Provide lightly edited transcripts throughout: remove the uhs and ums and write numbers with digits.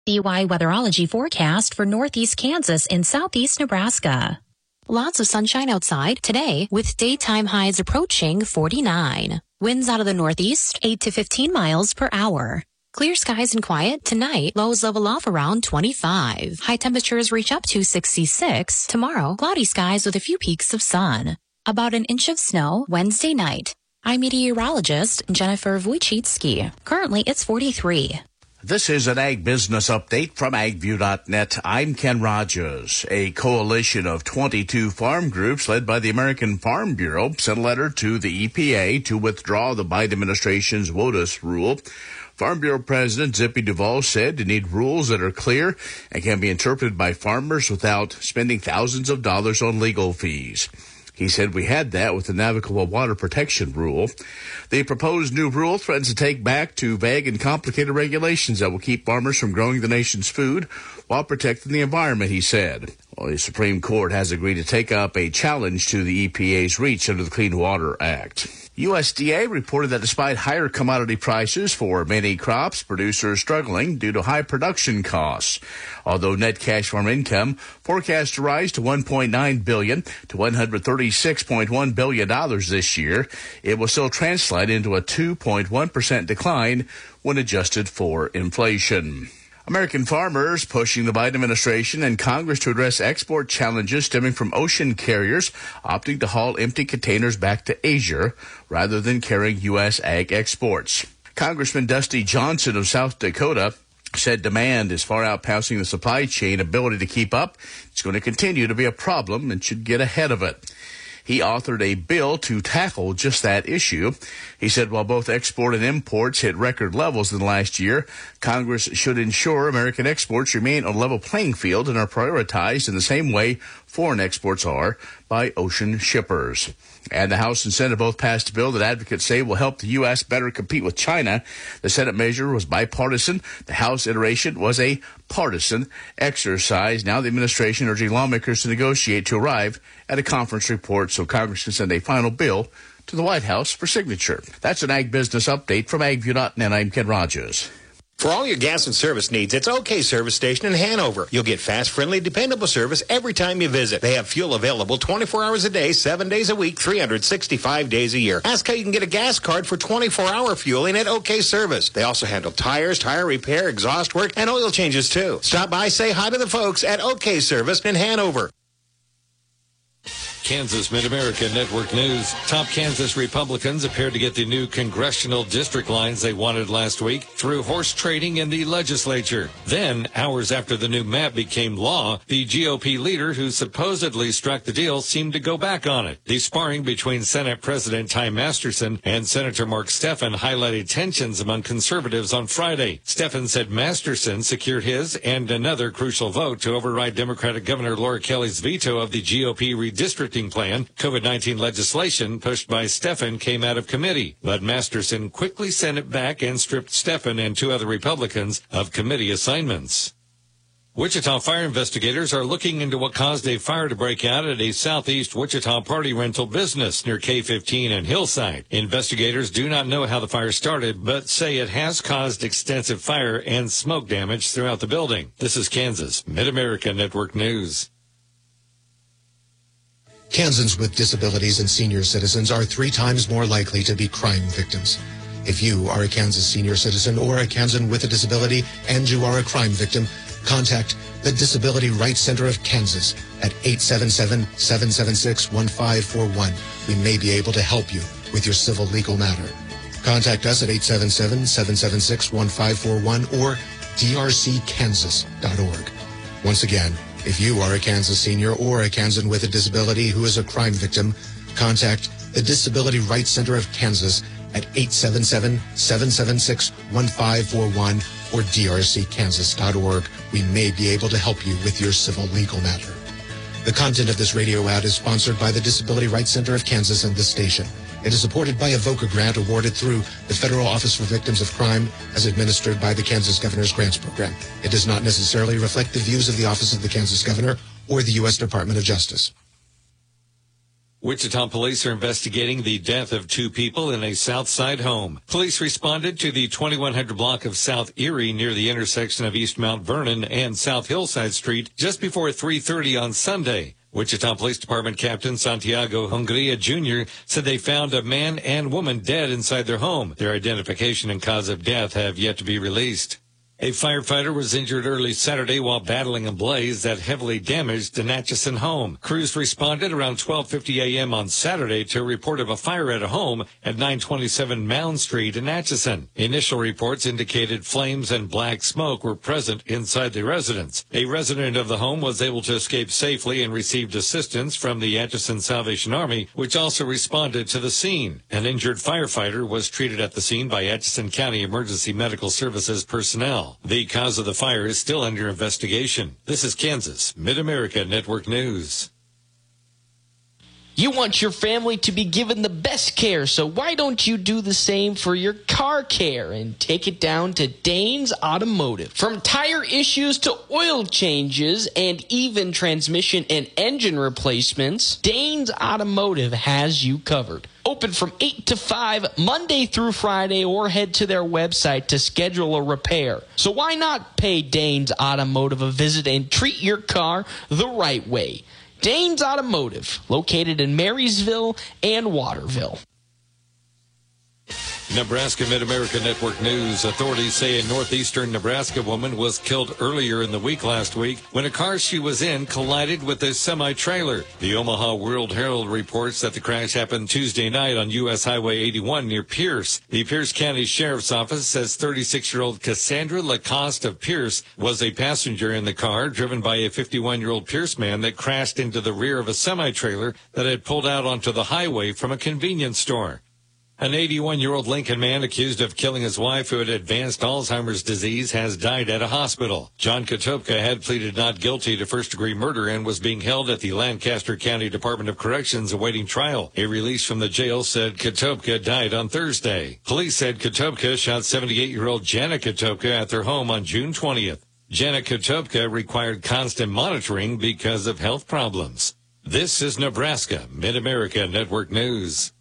BY Weatherology forecast for northeast Kansas and southeast Nebraska. Lots of sunshine outside today with daytime highs approaching 49. Winds out of the northeast 8 to 15 miles per hour. Clear skies and quiet tonight. Lows level off around 25. High temperatures reach up to 66. Tomorrow, cloudy skies with a few peaks of sun. About an inch of snow Wednesday night. I'm meteorologist Jennifer Wojcicki. Currently, it's 43. This is an Ag Business Update from AgView.net. I'm Ken Rogers. A coalition of 22 farm groups led by the American Farm Bureau sent a letter to the EPA to withdraw the Biden administration's WOTUS rule. Farm Bureau President Zippy Duvall said to need rules that are clear and can be interpreted by farmers without spending thousands of dollars on legal fees. He said we had that with the Navigable Water Protection Rule. The proposed new rule threatens to take back to vague and complicated regulations that will keep farmers from growing the nation's food while protecting the environment, he said. Well, the Supreme Court has agreed to take up a challenge to the EPA's reach under the Clean Water Act. USDA reported that despite higher commodity prices for many crops, producers are struggling due to high production costs. Although net cash farm income forecast to rise to $1.9 billion to $136.1 billion this year, it will still translate into a 2.1% decline when adjusted for inflation. American farmers pushing the Biden administration and Congress to address export challenges stemming from ocean carriers opting to haul empty containers back to Asia rather than carrying U.S. ag exports. Congressman Dusty Johnson of South Dakota said demand is far outpacing the supply chain ability to keep up. It's going to continue to be a problem and should get ahead of it. He authored a bill to tackle just that issue. He said while both export and imports hit record levels in the last year, Congress should ensure American exports remain on a level playing field and are prioritized in the same way foreign exports are by ocean shippers. And the House and Senate both passed a bill that advocates say will help the U.S. better compete with China. The Senate measure was bipartisan. The House iteration was a partisan exercise. Now the administration urging lawmakers to negotiate to arrive at a conference report so Congress can send a final bill to the White House for signature. That's an Ag Business Update from AgView.net. I'm Ken Rogers. For all your gas and service needs, it's OK Service Station in Hanover. You'll get fast, friendly, dependable service every time you visit. They have fuel available 24 hours a day, 7 days a week, 365 days a year. Ask how you can get a gas card for 24-hour fueling at OK Service. They also handle tires, tire repair, exhaust work, and oil changes too. Stop by, say hi to the folks at OK Service in Hanover. Kansas Mid-America Network News. Top Kansas Republicans appeared to get the new congressional district lines they wanted last week through horse trading in the legislature. Then, hours after the new map became law, the GOP leader who supposedly struck the deal seemed to go back on it. The sparring between Senate President Ty Masterson and Senator Mark Stephan highlighted tensions among conservatives on Friday. Stephan said Masterson secured his and another crucial vote to override Democratic Governor Laura Kelly's veto of the GOP redistricting plan. COVID-19 legislation pushed by Stephan came out of committee, but Masterson quickly sent it back and stripped Stephan and two other Republicans of committee assignments. Wichita fire investigators are looking into what caused a fire to break out at a southeast Wichita party rental business near K-15 and Hillside. Investigators do not know how the fire started, but say it has caused extensive fire and smoke damage throughout the building. This is Kansas Mid-America Network News. Kansans with disabilities and senior citizens are 3 times more likely to be crime victims. If you are a Kansas senior citizen or a Kansan with a disability and you are a crime victim, contact the Disability Rights Center of Kansas at 877-776-1541. We may be able to help you with your civil legal matter. Contact us at 877-776-1541 or drckansas.org. Once again, if you are a Kansas senior or a Kansan with a disability who is a crime victim, contact the Disability Rights Center of Kansas at 877-776-1541 or drckansas.org. We may be able to help you with your civil legal matter. The content of this radio ad is sponsored by the Disability Rights Center of Kansas and this station. It is supported by a VOCA grant awarded through the Federal Office for Victims of Crime as administered by the Kansas Governor's Grants Program. It does not necessarily reflect the views of the Office of the Kansas Governor or the U.S. Department of Justice. Wichita police are investigating the death of 2 people in a South Side home. Police responded to the 2100 block of South Erie near the intersection of East Mount Vernon and South Hillside Street just before 3:30 on Sunday. Wichita Police Department Captain Santiago Hungria Jr. said they found a man and woman dead inside their home. Their identification and cause of death have yet to be released. A firefighter was injured early Saturday while battling a blaze that heavily damaged an Atchison home. Crews responded around 12:50 a.m. on Saturday to a report of a fire at a home at 927 Mound Street in Atchison. Initial reports indicated flames and black smoke were present inside the residence. A resident of the home was able to escape safely and received assistance from the Atchison Salvation Army, which also responded to the scene. An injured firefighter was treated at the scene by Atchison County Emergency Medical Services personnel. The cause of the fire is still under investigation. This is Kansas Mid-America Network News. You want your family to be given the best care, so why don't you do the same for your car care and take it down to Danes Automotive? From tire issues to oil changes and even transmission and engine replacements, Danes Automotive has you covered. Open from 8 to 5 Monday through Friday, or head to their website to schedule a repair. So why not pay Danes Automotive a visit and treat your car the right way? Danes Automotive, located in Marysville and Waterville. Nebraska Mid-America Network News. Authorities say a northeastern Nebraska woman was killed earlier in the week last week when a car she was in collided with a semi-trailer. The Omaha World Herald reports that the crash happened Tuesday night on U.S. Highway 81 near Pierce. The Pierce County Sheriff's Office says 36-year-old Cassandra Lacoste of Pierce was a passenger in the car driven by a 51-year-old Pierce man that crashed into the rear of a semi-trailer that had pulled out onto the highway from a convenience store. An 81-year-old Lincoln man accused of killing his wife who had advanced Alzheimer's disease has died at a hospital. John Katopka had pleaded not guilty to first-degree murder and was being held at the Lancaster County Department of Corrections awaiting trial. A release from the jail said Katopka died on Thursday. Police said Katopka shot 78-year-old Janet Katopka at their home on June 20th. Janet Katopka required constant monitoring because of health problems. This is Nebraska Mid-America Network News.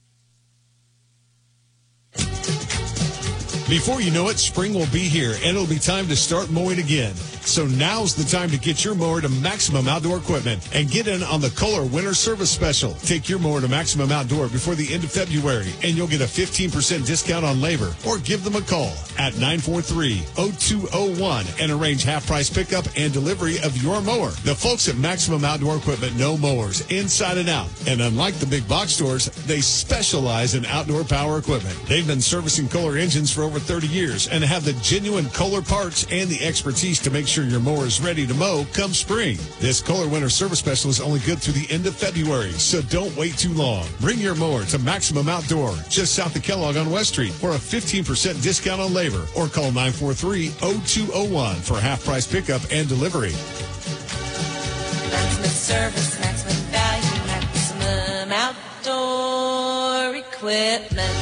Before you know it, spring will be here, and it'll be time to start mowing again. So now's the time to get your mower to Maximum Outdoor Equipment and get in on the Kohler Winter Service Special. Take your mower to Maximum Outdoor before the end of February, and you'll get a 15% discount on labor. Or give them a call at 943-0201 and arrange half-price pickup and delivery of your mower. The folks at Maximum Outdoor Equipment know mowers inside and out, and unlike the big box stores, they specialize in outdoor power equipment. They've been servicing Kohler engines for over 30 years and have the genuine Kohler parts and the expertise to make sure your mower is ready to mow come spring. This Kohler Winter Service Special is only good through the end of February, so don't wait too long. Bring your mower to Maximum Outdoor, just south of Kellogg on West Street, for a 15% discount on labor, or call 943-0201 for half-price pickup and delivery. Maximum service, maximum value, Maximum Outdoor Equipment.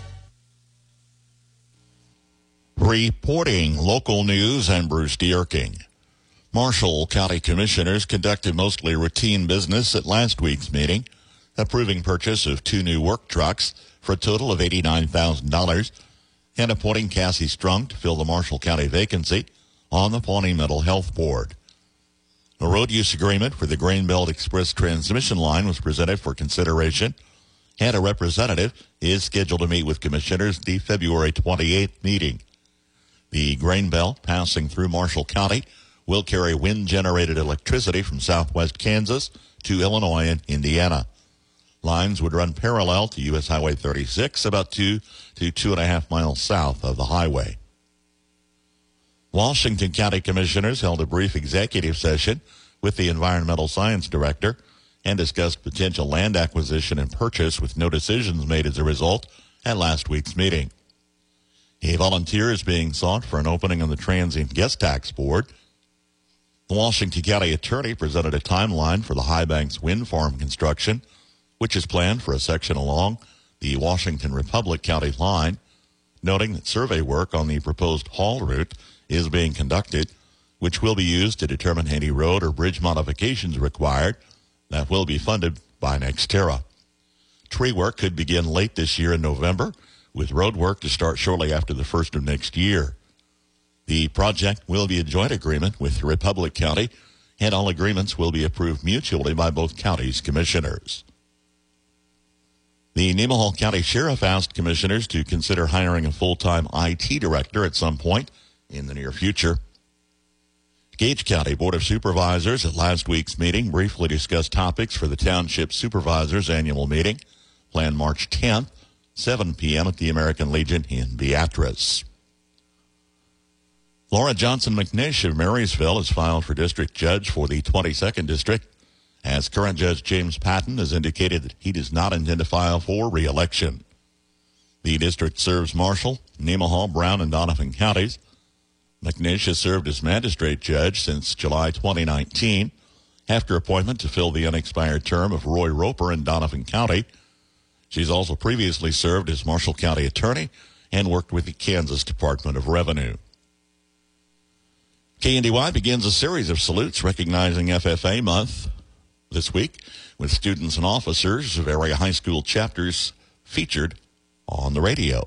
Reporting local news, and Bruce Dierking. Marshall County Commissioners conducted mostly routine business at last week's meeting, approving purchase of 2 new work trucks for a total of $89,000 and appointing Cassie Strunk to fill the Marshall County vacancy on the Pawnee Mental Health Board. A road use agreement for the Grain Belt Express transmission line was presented for consideration, and a representative is scheduled to meet with commissioners at the February 28th meeting. The grain belt passing through Marshall County will carry wind-generated electricity from southwest Kansas to Illinois and Indiana. Lines would run parallel to U.S. Highway 36, about 2 to 2.5 miles south of the highway. Washington County Commissioners held a brief executive session with the Environmental Science Director and discussed potential land acquisition and purchase with no decisions made as a result at last week's meeting. A volunteer is being sought for an opening on the Transient Guest Tax Board. The Washington County Attorney presented a timeline for the High Banks Wind Farm construction, which is planned for a section along the Washington Republic County line, noting that survey work on the proposed haul route is being conducted, which will be used to determine any road or bridge modifications required that will be funded by NextEra. Tree work could begin late this year in November, with road work to start shortly after the first of next year. The project will be a joint agreement with Republic County, and all agreements will be approved mutually by both counties' commissioners. The Nemaha County Sheriff asked commissioners to consider hiring a full-time IT director at some point in the near future. Gage County Board of Supervisors at last week's meeting briefly discussed topics for the Township Supervisors Annual Meeting, planned March 10th, 7 p.m. at the American Legion in Beatrice. Laura Johnson McNish of Marysville has filed for district judge for the 22nd District, as current Judge James Patton has indicated that he does not intend to file for re-election. The district serves Marshall, Nemaha, Brown, and Donovan counties. McNish has served as magistrate judge since July 2019, after appointment to fill the unexpired term of Roy Roper in Donovan County. She's also previously served as Marshall County attorney and worked with the Kansas Department of Revenue. KNDY begins a series of salutes recognizing FFA Month this week, with students and officers of area high school chapters featured on the radio.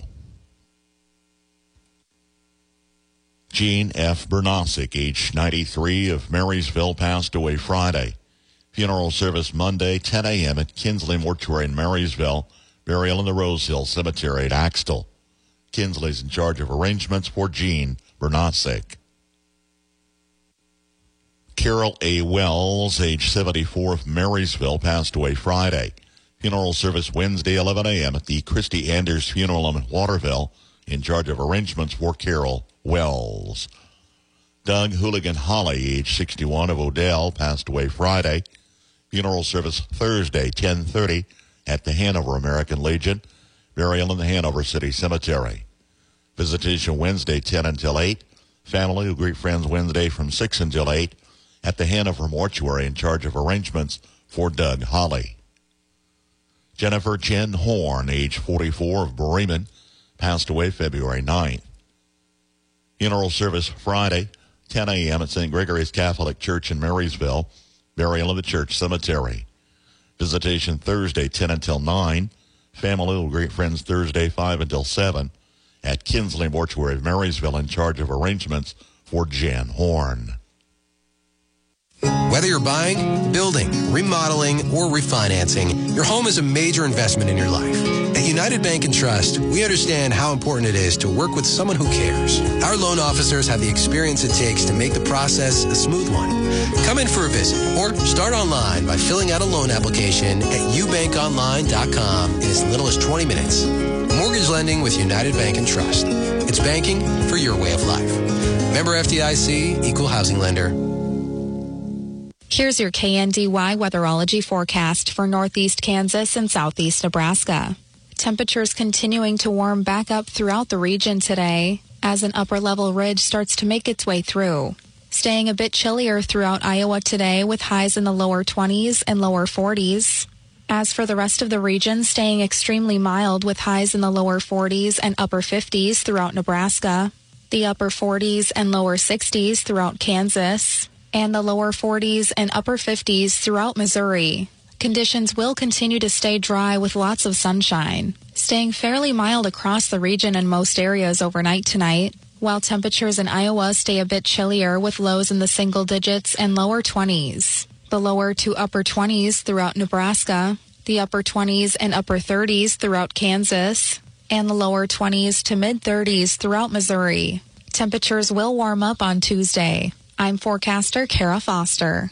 Gene F. Bernosic, age 93, of Marysville, passed away Friday. Funeral service Monday, 10 a.m. at Kinsley Mortuary in Marysville, burial in the Rose Hill Cemetery at Axtell. Kinsley's in charge of arrangements for Gene Bernosic. Carol A. Wells, age 74, of Marysville, passed away Friday. Funeral service Wednesday, 11 a.m. at the Christy Anders Funeral Home in Waterville, in charge of arrangements for Carol Wells. Doug Hooligan Holly, age 61, of Odell, passed away Friday. Funeral service Thursday, 10:30 at the Hanover American Legion, burial in the Hanover City Cemetery. Visitation Wednesday, 10 until 8. Family will greet friends Wednesday from 6 until 8 at the Hanover Mortuary, in charge of arrangements for Doug Holly. Jennifer Jen Horn, age 44, of Bremen, passed away February 9th. Funeral service Friday, 10 a.m. at St. Gregory's Catholic Church in Marysville, burial in the church cemetery. Visitation Thursday, 10 until 9. Family will greet friends Thursday, 5 until 7 at Kinsley Mortuary of Marysville, in charge of arrangements for Jan Horn. Whether you're buying, building, remodeling, or refinancing, your home is a major investment in your life. At United Bank and Trust, we understand how important it is to work with someone who cares. Our loan officers have the experience it takes to make the process a smooth one. Come in for a visit or start online by filling out a loan application at ubankonline.com in as little as 20 minutes. Mortgage lending with United Bank and Trust. It's banking for your way of life. Member FDIC, Equal Housing Lender. Here's your KNDY weatherology forecast for northeast Kansas and southeast Nebraska. Temperatures continuing to warm back up throughout the region today as an upper-level ridge starts to make its way through. Staying a bit chillier throughout Iowa today with highs in the lower 20s and lower 40s. As for the rest of the region, staying extremely mild with highs in the lower 40s and upper 50s throughout Nebraska. The upper 40s and lower 60s throughout Kansas. And the lower 40s and upper 50s throughout Missouri. Conditions will continue to stay dry with lots of sunshine, staying fairly mild across the region in most areas overnight tonight, while temperatures in Iowa stay a bit chillier with lows in the single digits and lower 20s. The lower to upper 20s throughout Nebraska, the upper 20s and upper 30s throughout Kansas, and the lower 20s to mid-30s throughout Missouri. Temperatures will warm up on Tuesday. I'm forecaster Kara Foster.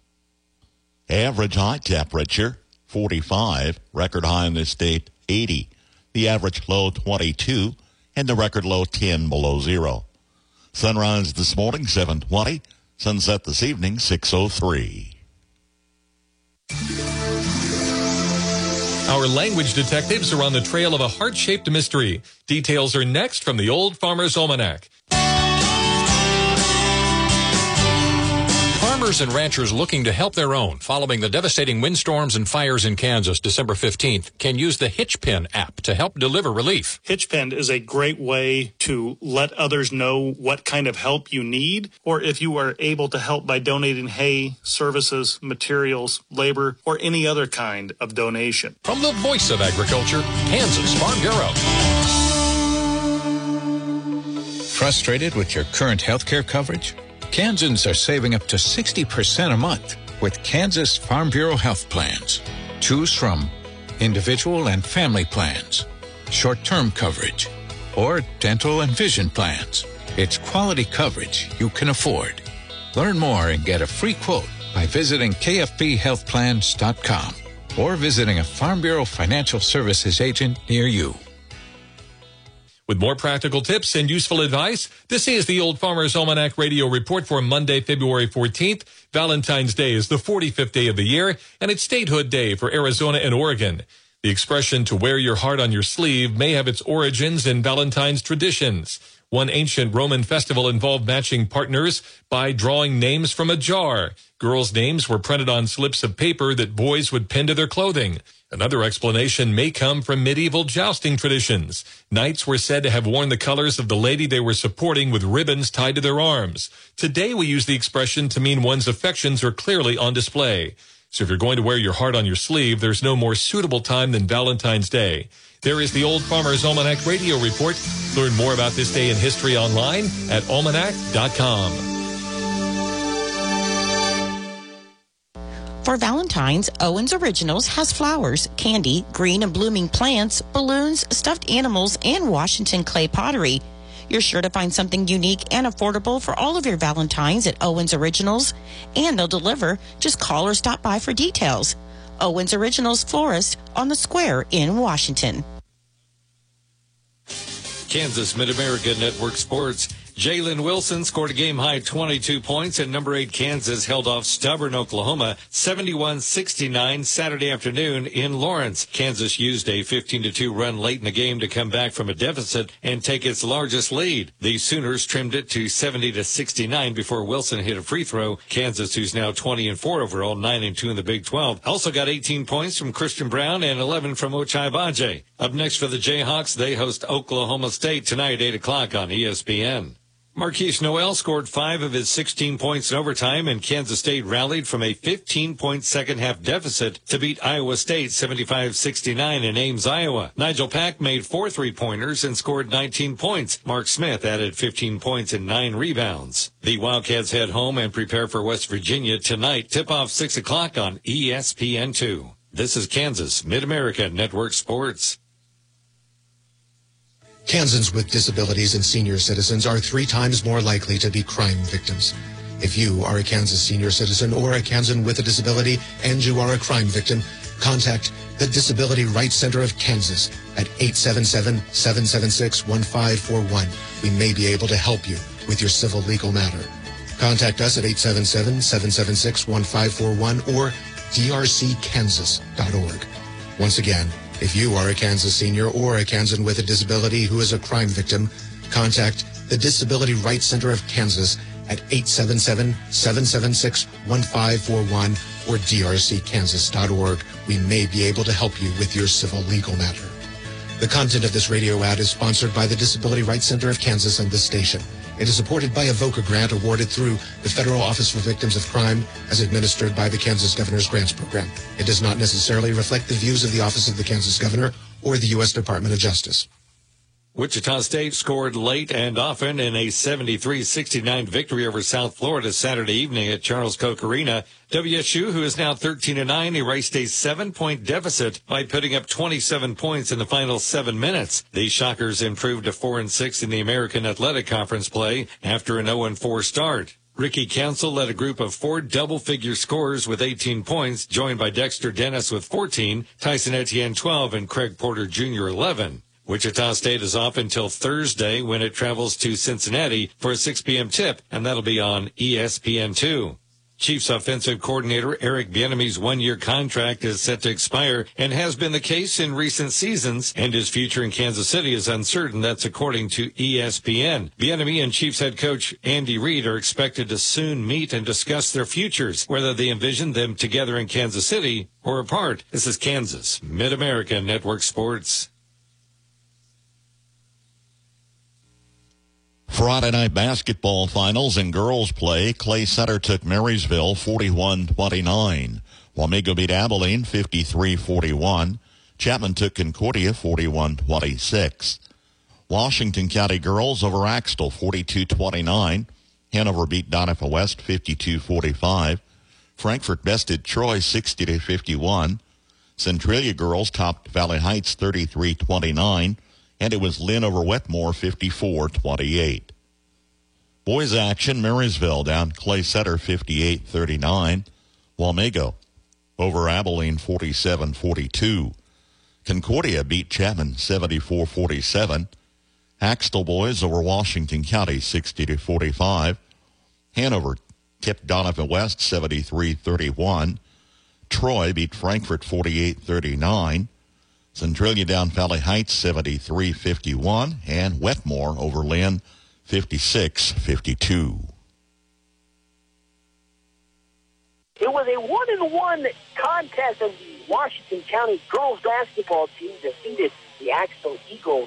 Average high temperature, 45. Record high in this state, 80. The average low, 22. And the record low, 10 below zero. Sunrise this morning, 7:20. Sunset this evening, 6:03. Our language detectives are on the trail of a heart-shaped mystery. Details are next from the Old Farmer's Almanac. Farmers and ranchers looking to help their own following the devastating windstorms and fires in Kansas December 15th can use the Hitchpen app to help deliver relief. Hitchpen is a great way to let others know what kind of help you need, or if you are able to help by donating hay, services, materials, labor, or any other kind of donation. From the voice of agriculture, Kansas Farm Bureau. Frustrated with your current health care coverage? Kansans are saving up to 60% a month with Kansas Farm Bureau health plans. Choose from individual and family plans, short-term coverage, or dental and vision plans. It's quality coverage you can afford. Learn more and get a free quote by visiting kfbhealthplans.com or visiting a Farm Bureau Financial Services agent near you. With more practical tips and useful advice, this is the Old Farmer's Almanac Radio Report for Monday, February 14th. Valentine's Day is the 45th day of the year, and it's Statehood Day for Arizona and Oregon. The expression to wear your heart on your sleeve may have its origins in Valentine's traditions. One ancient Roman festival involved matching partners by drawing names from a jar. Girls' names were printed on slips of paper that boys would pin to their clothing. Another explanation may come from medieval jousting traditions. Knights were said to have worn the colors of the lady they were supporting with ribbons tied to their arms. Today we use the expression to mean one's affections are clearly on display. So if you're going to wear your heart on your sleeve, there's no more suitable time than Valentine's Day. There is the Old Farmer's Almanac Radio Report. Learn more about this day in history online at almanac.com. For Valentine's, Owens Originals has flowers, candy, green and blooming plants, balloons, stuffed animals, and Washington clay pottery. You're sure to find something unique and affordable for all of your Valentines at Owens Originals, and they'll deliver. Just call or stop by for details. Owens Originals Florist on the Square in Washington. Kansas Mid-America Network Sports. Jalen Wilson scored a game-high 22 points, and number 8 Kansas held off stubborn Oklahoma 71-69 Saturday afternoon in Lawrence. Kansas used a 15-2 run late in the game to come back from a deficit and take its largest lead. The Sooners trimmed it to 70-69 before Wilson hit a free throw. Kansas, who's now 20-4 overall, 9-2 in the Big 12, also got 18 points from Christian Brown and 11 from Ochai Baje. Up next for the Jayhawks, they host Oklahoma State tonight, 8 o'clock on ESPN. Marquise Noel scored 5 of his 16 points in overtime, and Kansas State rallied from a 15-point second-half deficit to beat Iowa State 75-69 in Ames, Iowa. Nigel Pack made 4 three-pointers and scored 19 points. Mark Smith added 15 points and 9 rebounds. The Wildcats head home and prepare for West Virginia tonight. Tip-off 6 o'clock on ESPN2. This is Kansas Mid-America Network Sports. Kansans with disabilities and senior citizens are 3 times more likely to be crime victims. If you are a Kansas senior citizen or a Kansan with a disability and you are a crime victim, contact the Disability Rights Center of Kansas at 877-776-1541. We may be able to help you with your civil legal matter. Contact us at 877-776-1541 or drckansas.org. Once again, if you are a Kansas senior or a Kansan with a disability who is a crime victim, contact the Disability Rights Center of Kansas at 877-776-1541 or drckansas.org. We may be able to help you with your civil legal matter. The content of this radio ad is sponsored by the Disability Rights Center of Kansas and this station. It is supported by a VOCA grant awarded through the Federal Office for Victims of Crime as administered by the Kansas Governor's Grants Program. It does not necessarily reflect the views of the Office of the Kansas Governor or the U.S. Department of Justice. Wichita State scored late and often in a 73-69 victory over South Florida Saturday evening at Charles Koch Arena. WSU, who is now 13-9, erased a 7-point deficit by putting up 27 points in the final 7 minutes. The Shockers improved to 4-6 in the American Athletic Conference play after an 0-4 start. Ricky Council led a group of 4 double-figure scorers with 18 points, joined by Dexter Dennis with 14, Tyson Etienne 12, and Craig Porter Jr. 11. Wichita State is off until Thursday when it travels to Cincinnati for a 6 p.m. tip, and that'll be on ESPN2. Chiefs offensive coordinator Eric Bieniemy's one-year contract is set to expire and has been the case in recent seasons, and his future in Kansas City is uncertain. That's according to ESPN. Bieniemy and Chiefs head coach Andy Reid are expected to soon meet and discuss their futures, whether they envision them together in Kansas City or apart. This is Kansas Mid-America Network Sports. Friday night basketball finals in girls play. Clay Center took Marysville 41-29. Wamego beat Abilene 53-41. Chapman took Concordia 41-26. Washington County girls over Axtell 42-29. Hanover beat Donovan West 52-45. Frankfort bested Troy 60-51. Centralia girls topped Valley Heights 33-29. And it was Lynn over Wetmore 54-28. Boys action, Marysville down Clay Center 58-39. Wamego over Abilene 47-42. Concordia beat Chapman 74-47. Axtell boys over Washington County 60-45. Hanover tipped Donovan West 73-31. Troy beat Frankfort 48-39. Centralia down Valley Heights 73-51, and Wetmore over Lynn 56-52. It was a 1-1 contest as the Washington County girls basketball team defeated the Axtell Eagles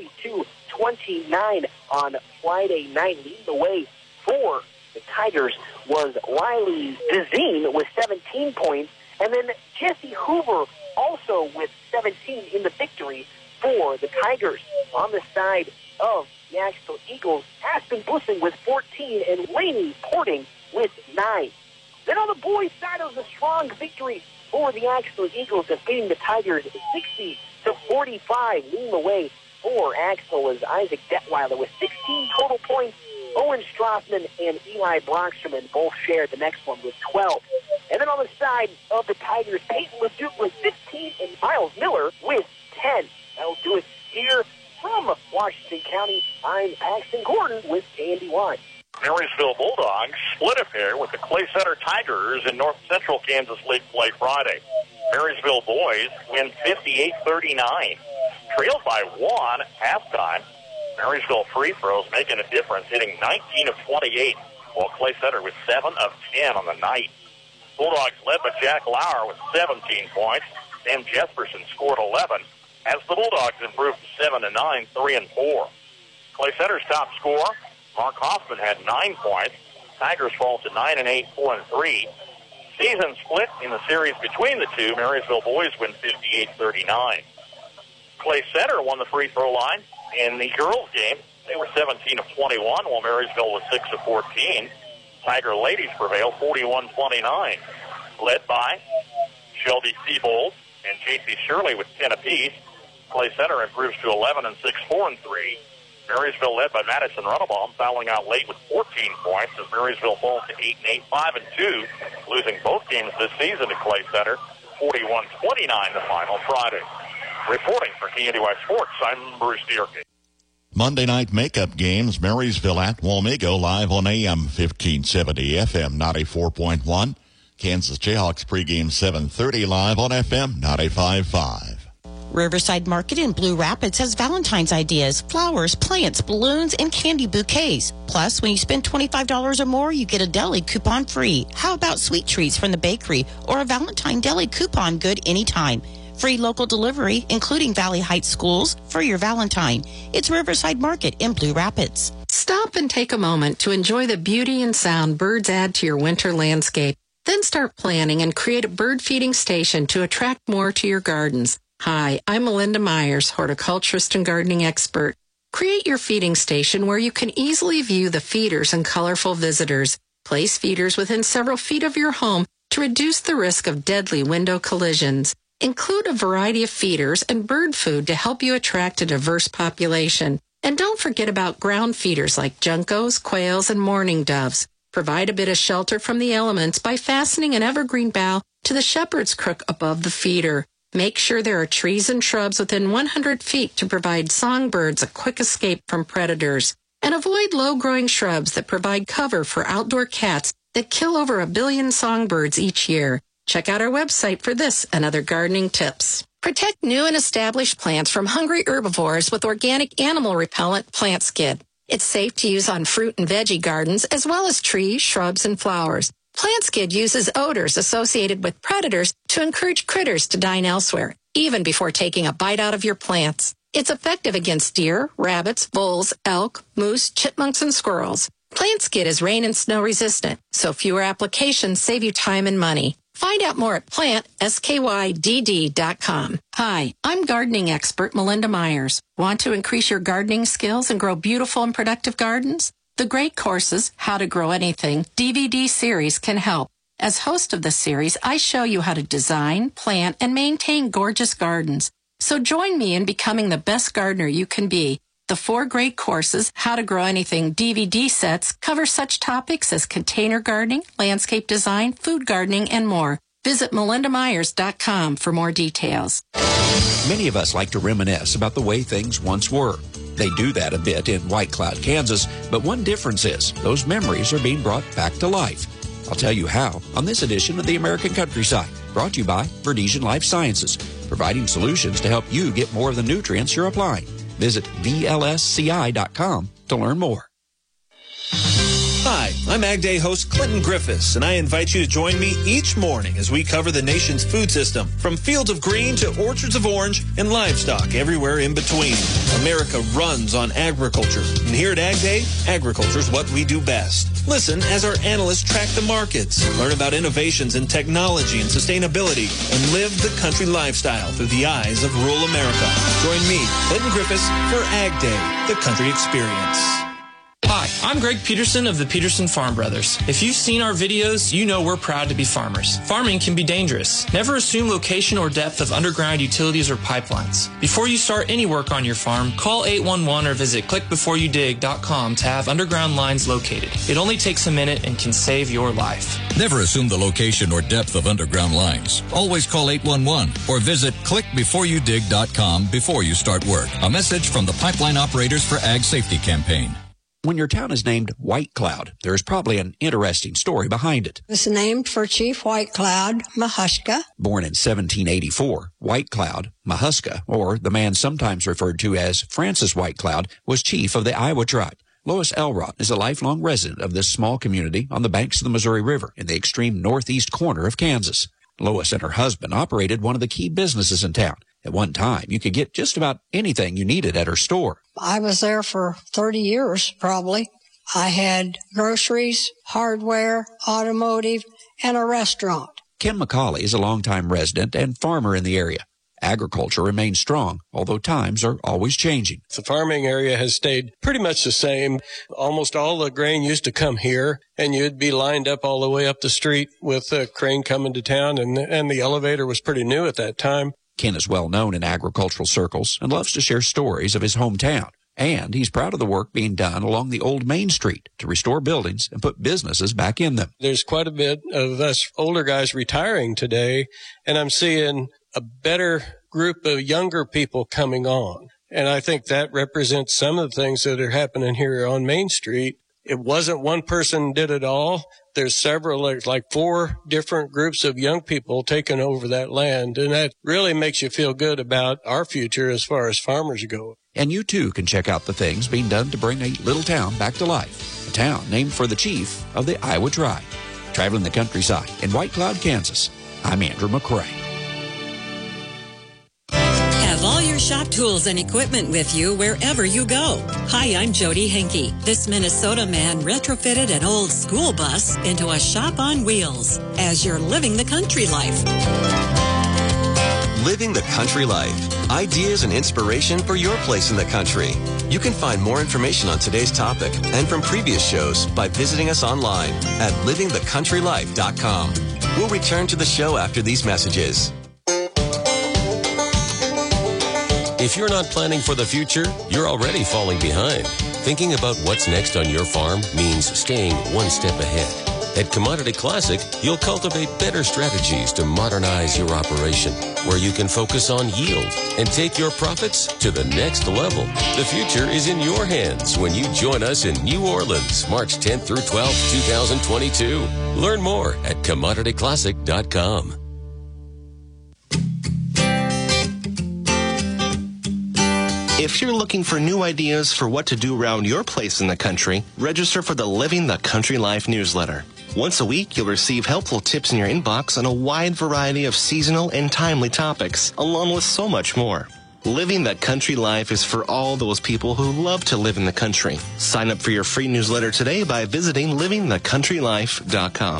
42-29 on Friday night. Leading the way for the Tigers was Riley Dezine with 17 points, and then Jesse Hoover also with 17 in the victory for the Tigers. On the side of the Axtell Eagles, Aspen Bussing with 14 and Laney Porting with 9. Then on the boys' side, it was a strong victory for the Axtell Eagles, defeating the Tigers 60-45. Leading the way for Axtell was Isaac Detweiler with 16 total points. Owen Strassman and Eli Brockstrom both shared the next one with 12. And then on the side of the Tigers, Peyton LeDuc with 15 and Miles Miller with 10. That'll do it here from Washington County. I'm Paxton Gordon with KNDY. Marysville Bulldogs split a pair with the Clay Center Tigers in North Central Kansas League play Friday. Marysville boys win 58-39. Trailed by 1 at halftime. Marysville free throws making a difference, hitting 19 of 28, while Clay Center was 7 of 10 on the night. Bulldogs led by Jack Lauer with 17 points. Sam Jesperson scored 11 as the Bulldogs improved to 7-9, 3-4. Clay Center's top scorer, Mark Hoffman, had 9 points. Tigers fall to 9-8, 4-3. Season split in the series between the two. Marysville boys win 58-39. Clay Center won the free throw line in the girls' game. They were 17 of 21, while Marysville was 6 of 14. Tiger ladies prevailed 41-29, led by Shelby Seabold and J.C. Shirley with 10 apiece. Clay Center improves to 11 and 6, 4 and 3. Marysville led by Madison Runnelbaum, fouling out late with 14 points as Marysville falls to 8-8, 5 and 2, losing both games this season to Clay Center, 41-29 the final Friday. Reporting for KNDY Sports, I'm Bruce Dierke. Monday night makeup games, Marysville at Wamego, live on AM 1570, FM 94.1. Kansas Jayhawks pregame 7:30, live on FM 95.5. Riverside Market in Blue Rapids has Valentine's ideas, flowers, plants, balloons, and candy bouquets. Plus, when you spend $25 or more, you get a deli coupon free. How about sweet treats from the bakery or a Valentine deli coupon good anytime? Free local delivery, including Valley Heights schools, for your Valentine. It's Riverside Market in Blue Rapids. Stop and take a moment to enjoy the beauty and sound birds add to your winter landscape. Then start planning and create a bird feeding station to attract more to your gardens. Hi, I'm Melinda Myers, horticulturist and gardening expert. Create your feeding station where you can easily view the feeders and colorful visitors. Place feeders within several feet of your home to reduce the risk of deadly window collisions. Include a variety of feeders and bird food to help you attract a diverse population. And don't forget about ground feeders like juncos, quails, and mourning doves. Provide a bit of shelter from the elements by fastening an evergreen bough to the shepherd's crook above the feeder. Make sure there are trees and shrubs within 100 feet to provide songbirds a quick escape from predators. And avoid low-growing shrubs that provide cover for outdoor cats that kill over 1 billion songbirds each year. Check out our website for this and other gardening tips. Protect new and established plants from hungry herbivores with organic animal repellent Plant Skid. It's safe to use on fruit and veggie gardens as well as trees, shrubs, and flowers. Plant Skid uses odors associated with predators to encourage critters to dine elsewhere, even before taking a bite out of your plants. It's effective against deer, rabbits, bulls, elk, moose, chipmunks, and squirrels. Plant Skid is rain and snow resistant, so fewer applications save you time and money. Find out more at plantskydd.com. Hi, I'm gardening expert Melinda Myers. Want to increase your gardening skills and grow beautiful and productive gardens? The Great Courses, How to Grow Anything DVD series can help. As host of the series, I show you how to design, plant, and maintain gorgeous gardens. So join me in becoming the best gardener you can be. The 4 Great Courses, How to Grow Anything DVD sets cover such topics as container gardening, landscape design, food gardening, and more. Visit melindamyers.com for more details. Many of us like to reminisce about the way things once were. They do that a bit in White Cloud, Kansas, but one difference is those memories are being brought back to life. I'll tell you how on this edition of the American Countryside, brought to you by Verdesian Life Sciences, providing solutions to help you get more of the nutrients you're applying. Visit VLSCI.com to learn more. Hi, I'm Ag Day host Clinton Griffiths, and I invite you to join me each morning as we cover the nation's food system, from fields of green to orchards of orange and livestock everywhere in between. America runs on agriculture, and here at Ag Day, agriculture is what we do best. Listen as our analysts track the markets, learn about innovations in technology and sustainability, and live the country lifestyle through the eyes of rural America. Join me, Clinton Griffiths, for Ag Day, the country experience. Hi, I'm Greg Peterson of the Peterson Farm Brothers. If you've seen our videos, you know we're proud to be farmers. Farming can be dangerous. Never assume location or depth of underground utilities or pipelines. Before you start any work on your farm, call 811 or visit clickbeforeyoudig.com to have underground lines located. It only takes a minute and can save your life. Never assume the location or depth of underground lines. Always call 811 or visit clickbeforeyoudig.com before you start work. A message from the Pipeline Operators for Ag Safety Campaign. When your town is named White Cloud, there's probably an interesting story behind it. It was named for Chief White Cloud Mahuska. Born in 1784, White Cloud Mahuska, or the man sometimes referred to as Francis White Cloud, was chief of the Iowa tribe. Lois Elrod is a lifelong resident of this small community on the banks of the Missouri River in the extreme northeast corner of Kansas. Lois and her husband operated one of the key businesses in town. At one time, you could get just about anything you needed at her store. I was there for 30 years, probably. I had groceries, hardware, automotive, and a restaurant. Kim McCauley is a longtime resident and farmer in the area. Agriculture remains strong, although times are always changing. The farming area has stayed pretty much the same. Almost all the grain used to come here, and you'd be lined up all the way up the street with a crane coming to town, and the elevator was pretty new at that time. Ken is well known in agricultural circles and loves to share stories of his hometown. And he's proud of the work being done along the old Main Street to restore buildings and put businesses back in them. There's quite a bit of us older guys retiring today, and I'm seeing a better group of younger people coming on. And I think that represents some of the things that are happening here on Main Street. It wasn't one person did it all. There's several, like 4 different groups of young people taking over that land. And that really makes you feel good about our future as far as farmers go. And you too can check out the things being done to bring a little town back to life. A town named for the chief of the Iowa tribe. Traveling the countryside in White Cloud, Kansas, I'm Andrew McCrae. Have all your shop tools and equipment with you wherever you go. Hi, I'm Jody Henke. This Minnesota man retrofitted an old school bus into a shop on wheels as you're living the country life. Living the country life. Ideas and inspiration for your place in the country. You can find more information on today's topic and from previous shows by visiting us online at livingthecountrylife.com. We'll return to the show after these messages. If you're not planning for the future, you're already falling behind. Thinking about what's next on your farm means staying one step ahead. At Commodity Classic, you'll cultivate better strategies to modernize your operation, where you can focus on yield and take your profits to the next level. The future is in your hands when you join us in New Orleans, March 10th through 12th, 2022. Learn more at CommodityClassic.com. If you're looking for new ideas for what to do around your place in the country, register for the Living the Country Life newsletter. Once a week, you'll receive helpful tips in your inbox on a wide variety of seasonal and timely topics, along with so much more. Living the Country Life is for all those people who love to live in the country. Sign up for your free newsletter today by visiting livingthecountrylife.com.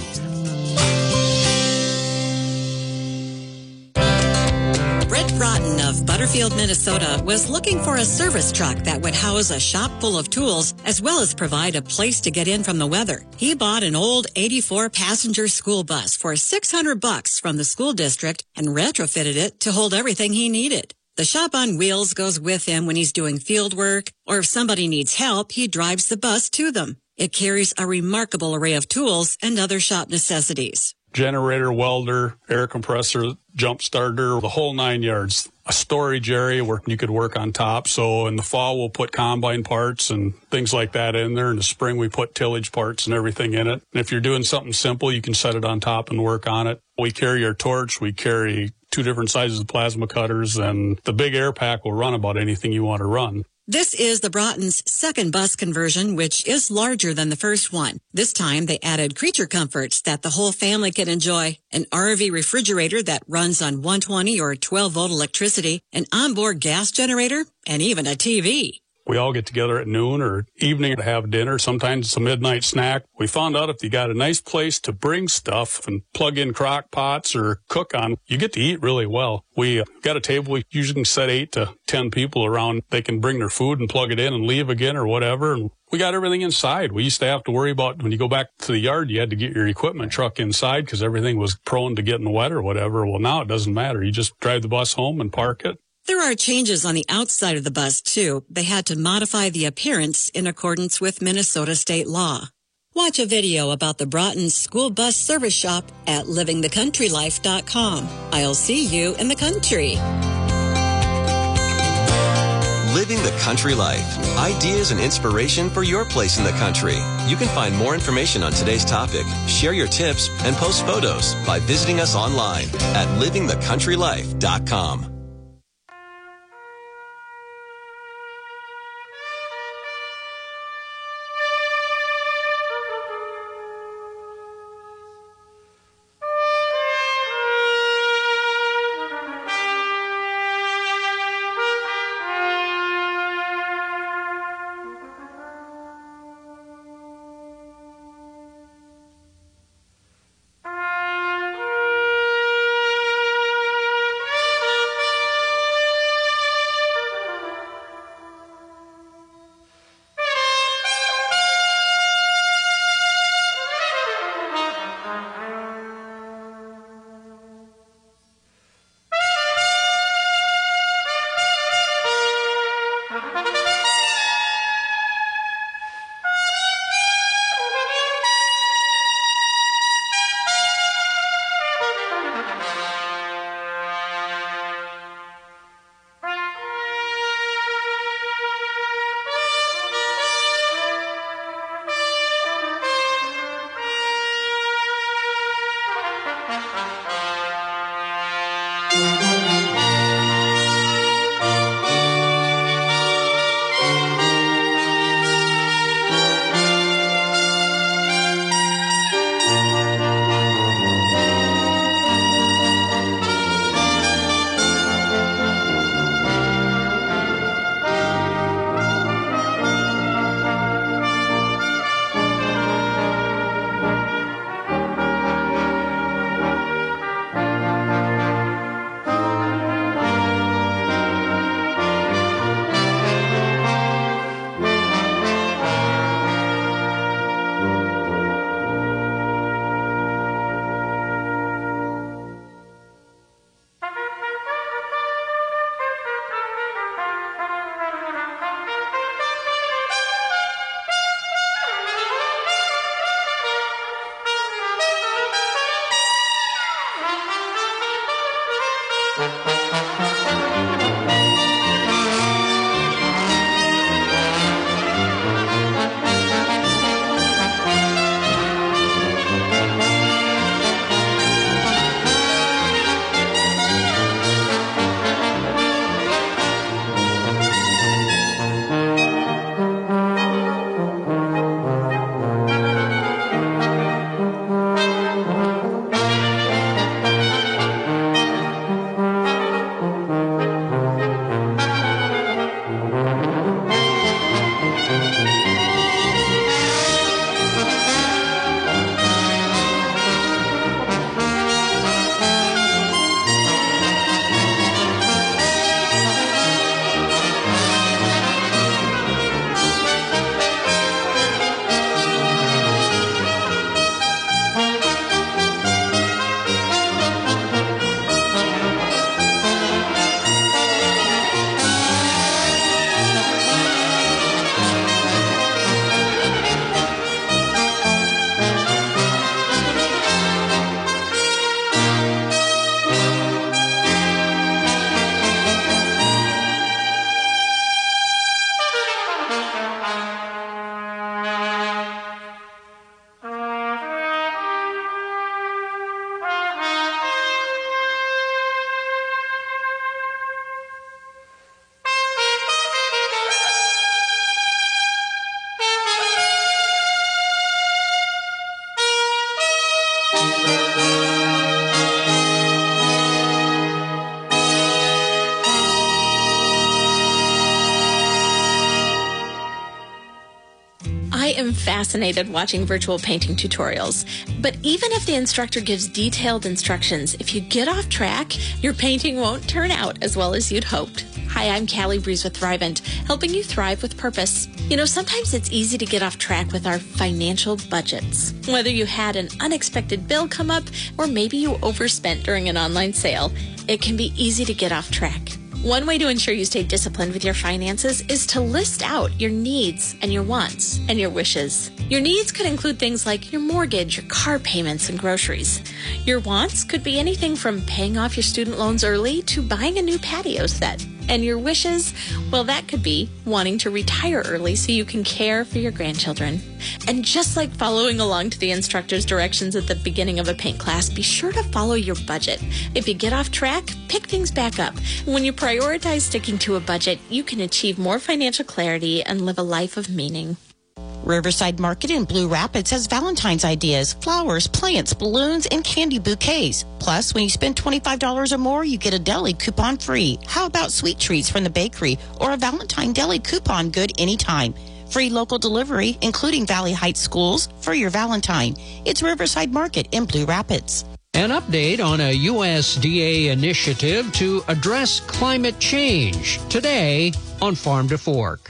Brett Broughton of Butterfield, Minnesota was looking for a service truck that would house a shop full of tools as well as provide a place to get in from the weather. He bought an old 84 passenger school bus for $600 from the school district and retrofitted it to hold everything he needed. The shop on wheels goes with him when he's doing field work, or if somebody needs help, he drives the bus to them. It carries a remarkable array of tools and other shop necessities. Generator, welder, air compressor, jump starter, the whole 9 yards. A storage area where you could work on top. So in the fall, we'll put combine parts and things like that in there. In the spring, we put tillage parts and everything in it. And if you're doing something simple, you can set it on top and work on it. We carry our torch. We carry 2 different sizes of plasma cutters, and the big air pack will run about anything you want to run. This is the Broughton's second bus conversion, which is larger than the first one. This time, they added creature comforts that the whole family can enjoy, an RV refrigerator that runs on 120 or 12-volt electricity, an onboard gas generator, and even a TV. We all get together at noon or evening to have dinner. Sometimes it's a midnight snack. We found out if you got a nice place to bring stuff and plug in crock pots or cook on, you get to eat really well. We got a table. We usually can set 8 to 10 people around. They can bring their food and plug it in and leave again or whatever. And we got everything inside. We used to have to worry about when you go back to the yard, you had to get your equipment truck inside because everything was prone to getting wet or whatever. Well, now it doesn't matter. You just drive the bus home and park it. There are changes on the outside of the bus, too. They had to modify the appearance in accordance with Minnesota state law. Watch a video about the Broughton School Bus Service Shop at livingthecountrylife.com. I'll see you in the country. Living the Country Life. Ideas and inspiration for your place in the country. You can find more information on today's topic, share your tips, and post photos by visiting us online at livingthecountrylife.com. I am fascinated watching virtual painting tutorials, but even if the instructor gives detailed instructions, if you get off track, your painting won't turn out as well as you'd hoped. Hi, I'm Callie Breeze with Thrivent, helping you thrive with purpose. You know, sometimes it's easy to get off track with our financial budgets. Whether you had an unexpected bill come up, or maybe you overspent during an online sale, it can be easy to get off track. One way to ensure you stay disciplined with your finances is to list out your needs and your wants and your wishes. Your needs could include things like your mortgage, your car payments, and groceries. Your wants could be anything from paying off your student loans early to buying a new patio set. And your wishes, well, that could be wanting to retire early so you can care for your grandchildren. And just like following along to the instructor's directions at the beginning of a paint class, be sure to follow your budget. If you get off track, pick things back up. When you prioritize sticking to a budget, you can achieve more financial clarity and live a life of meaning. Riverside Market in Blue Rapids has Valentine's ideas, flowers, plants, balloons, and candy bouquets. Plus, when you spend $25 or more, you get a deli coupon free. How about sweet treats from the bakery or a Valentine deli coupon good anytime? Free local delivery, including Valley Heights schools, for your Valentine. It's Riverside Market in Blue Rapids. An update on a USDA initiative to address climate change today on Farm to Fork.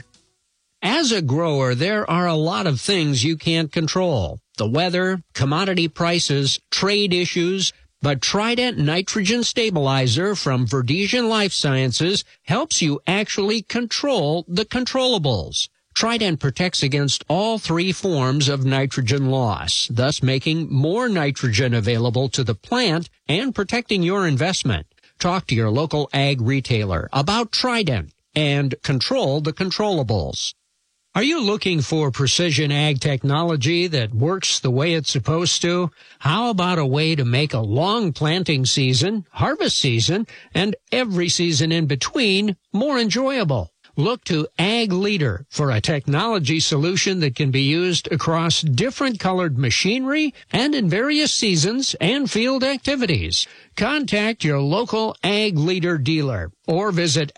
As a grower, there are a lot of things you can't control. The weather, commodity prices, trade issues, but Trident Nitrogen Stabilizer from Verdesian Life Sciences helps you actually control the controllables. Trident protects against all three forms of nitrogen loss, thus making more nitrogen available to the plant and protecting your investment. Talk to your local ag retailer about Trident and control the controllables. Are you looking for precision ag technology that works the way it's supposed to? How about a way to make a long planting season, harvest season, and every season in between more enjoyable? Look to Ag Leader for a technology solution that can be used across different colored machinery and in various seasons and field activities. Contact your local Ag Leader dealer or visit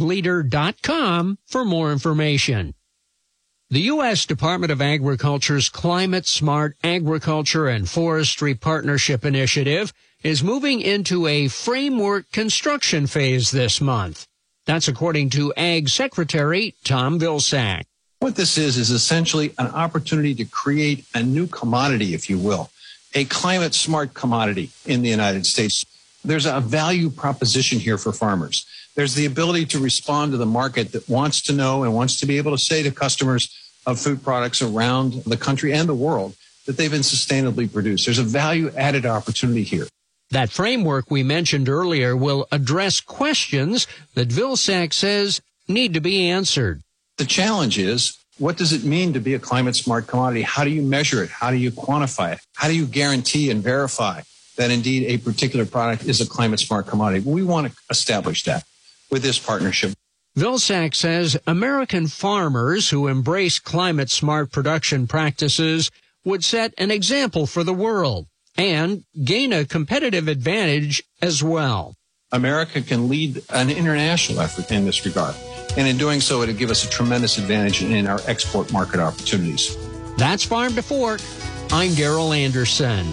agleader.com for more information. The U.S. Department of Agriculture's Climate Smart Agriculture and Forestry Partnership Initiative is moving into a framework construction phase this month. That's according to Ag Secretary Tom Vilsack. What this is essentially an opportunity to create a new commodity, if you will, a climate smart commodity in the United States. There's a value proposition here for farmers. There's the ability to respond to the market that wants to know and wants to be able to say to customers of food products around the country and the world that they've been sustainably produced. There's a value added opportunity here. That framework we mentioned earlier will address questions that Vilsack says need to be answered. The challenge is, what does it mean to be a climate smart commodity? How do you measure it? How do you quantify it? How do you guarantee and verify that indeed a particular product is a climate smart commodity? We want to establish that with this partnership. Vilsack says American farmers who embrace climate smart production practices would set an example for the world and gain a competitive advantage as well. America can lead an international effort in this regard. And in doing so, it'll give us a tremendous advantage in our export market opportunities. That's Farm to Fork. I'm Daryl Anderson.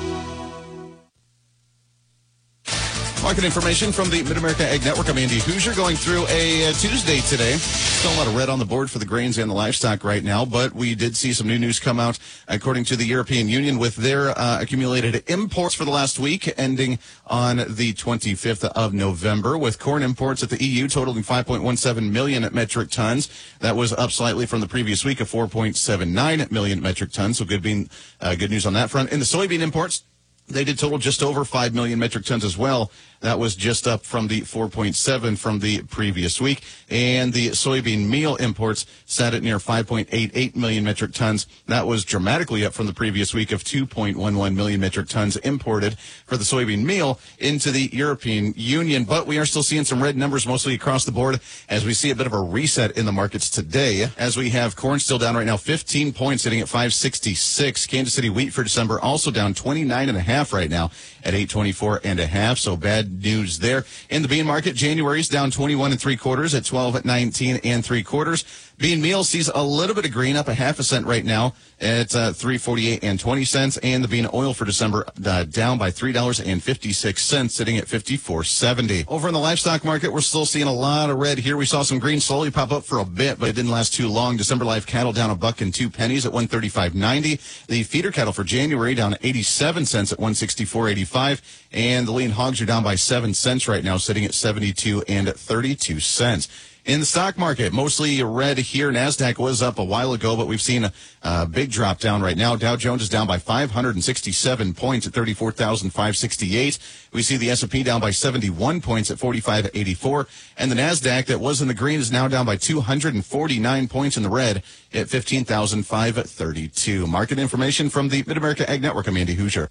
Market information from the Mid-America Ag Network. I'm Andy Hoosier going through a Tuesday today. Still a lot of red on the board for the grains and the livestock right now, but we did see some new news come out according to the European Union with their accumulated imports for the last week ending on the 25th of November, with corn imports at the EU totaling 5.17 million metric tons. That was up slightly from the previous week of 4.79 million metric tons, so good news on that front. In the soybean imports, they did total just over 5 million metric tons as well. That was just up from the 4.7 from the previous week. And the soybean meal imports sat at near 5.88 million metric tons. That was dramatically up from the previous week of 2.11 million metric tons imported for the soybean meal into the European Union. But we are still seeing some red numbers mostly across the board as we see a bit of a reset in the markets today. As we have corn still down right now 15 points, sitting at 566. Kansas City wheat for December also down 29.5 right now at 824.5. So bad news there. In the bean market, January's down 21 3/4 at 12.19 3/4. Bean meal sees a little bit of green, up 0.5 cent right now at 3.48 20. And the bean oil for December down by $3.56, sitting at 54.70. Over in the livestock market, we're still seeing a lot of red here. We saw some green slowly pop up for a bit, but it didn't last too long. December live cattle down $1.02 at 135.90. The feeder cattle for January down 87 cents at 164.85. And the lean hogs are down by 7 cents right now, sitting at 72.32. In the stock market, mostly red here. NASDAQ was up a while ago, but we've seen a big drop down right now. Dow Jones is down by 567 points at 34,568. We see the S&P down by 71 points at 45.84. And the NASDAQ that was in the green is now down by 249 points in the red at 15,532. Market information from the Mid-America Ag Network. I'm Andy Hoosier.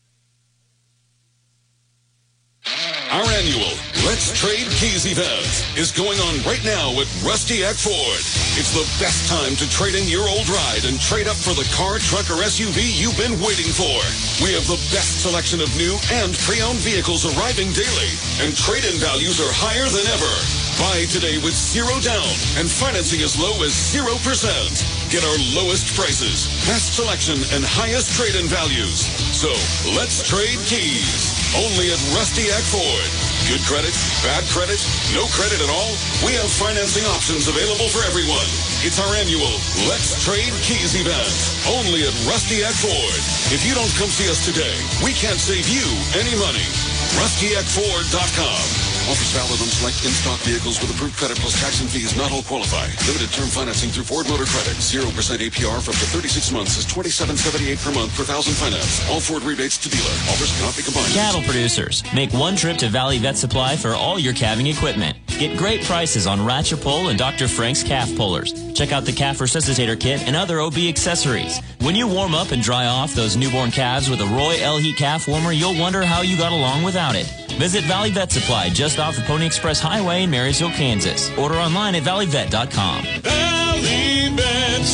Our annual Let's Trade Keys event is going on right now at Rusty Eck Ford. It's the best time to trade in your old ride and trade up for the car, truck, or SUV you've been waiting for. We have the best selection of new and pre-owned vehicles arriving daily, and trade-in values are higher than ever. Buy today with zero down and financing as low as 0%. Get our lowest prices, best selection, and highest trade-in values. So let's trade keys. Only at Rusty Eck Ford. Good credit, bad credit, no credit at all? We have financing options available for everyone. It's our annual Let's Trade Keys event. Only at Rusty Eck Ford. If you don't come see us today, we can't save you any money. RustyEckFord.com. Offers valid on select in-stock vehicles with approved credit plus tax and fees. Not all qualify. Limited term financing through Ford Motor Credit. 0% APR for up to 36 months is $27.78 per month per thousand finance. All Ford rebates to dealer. Offers cannot be combined. Cattle producers, make one trip to Valley Vet Supply for all your calving equipment. Get great prices on Ratchet Pull and Dr. Frank's calf pullers. Check out the Calf Resuscitator Kit and other OB accessories. When you warm up and dry off those newborn calves with a Roy L-Heat calf warmer, you'll wonder how you got along without it. Visit Valley Vet Supply just off the Pony Express Highway in Marysville, Kansas. Order online at valleyvet.com. Valley Vet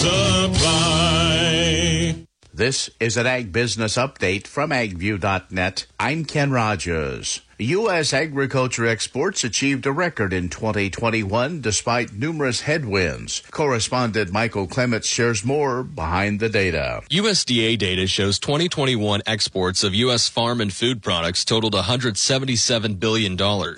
Supply. This is an Ag Business Update from AgView.net. I'm Ken Rogers. U.S. agriculture exports achieved a record in 2021 despite numerous headwinds. Correspondent Michael Clements shares more behind the data. USDA data shows 2021 exports of U.S. farm and food products totaled $177 billion,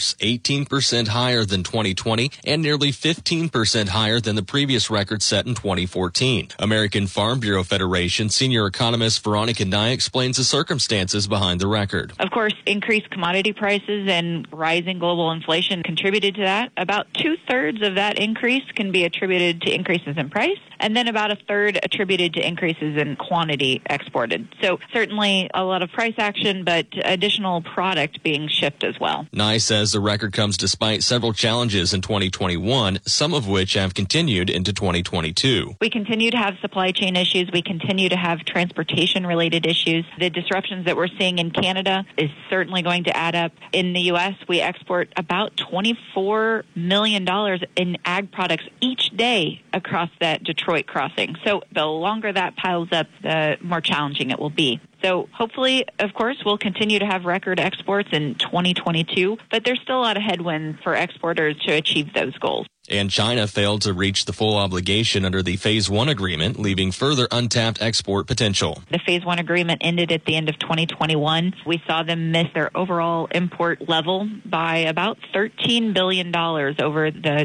18% higher than 2020 and nearly 15% higher than the previous record set in 2014. American Farm Bureau Federation senior economist Veronica Nye explains the circumstances behind the record. Of course, increased commodity prices and rising global inflation contributed to that. About 2/3 of that increase can be attributed to increases in price, and then about 1/3 attributed to increases in quantity exported. So certainly a lot of price action, but additional product being shipped as well. Nye says the record comes despite several challenges in 2021, some of which have continued into 2022. We continue to have supply chain issues. We continue to have transportation-related issues. The disruptions that we're seeing in Canada is certainly going to add up. In the U.S., we export about $24 million in ag products each day across that Detroit crossing. So the longer that piles up, the more challenging it will be. So hopefully, of course, we'll continue to have record exports in 2022, but there's still a lot of headwinds for exporters to achieve those goals. And China failed to reach the full obligation under the Phase 1 agreement, leaving further untapped export potential. The Phase 1 agreement ended at the end of 2021. We saw them miss their overall import level by about $13 billion over the